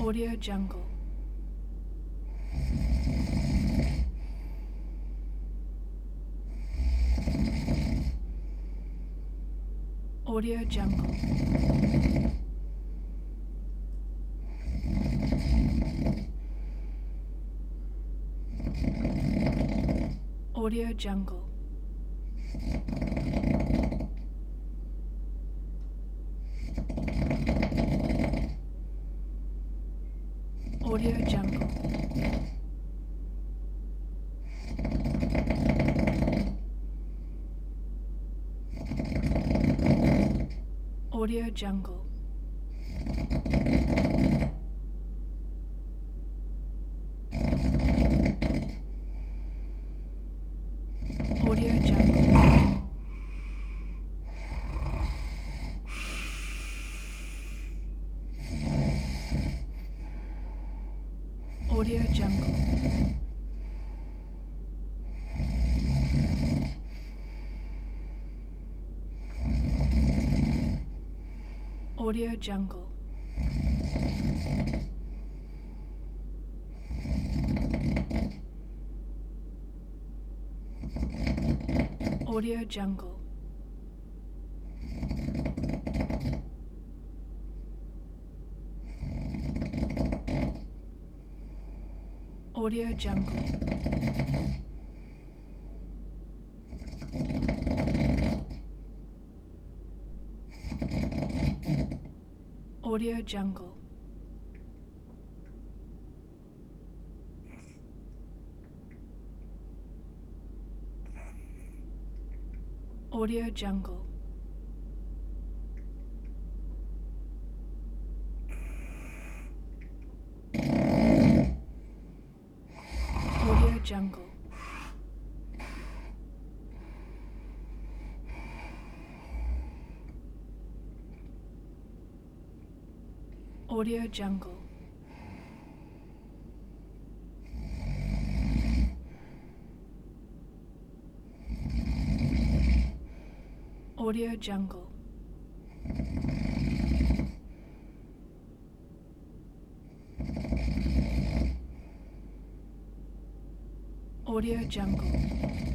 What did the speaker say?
Audio Jungle. Audio Jungle. Audio Jungle. Audio Jungle. Audio Jungle. Audio Jungle. Audio Jungle. Audio Jungle. Audio Jungle. Audio Jungle. Audio Jungle. Audio Jungle. Audio Jungle. Audio Jungle. Audio Jungle. Audio Jungle.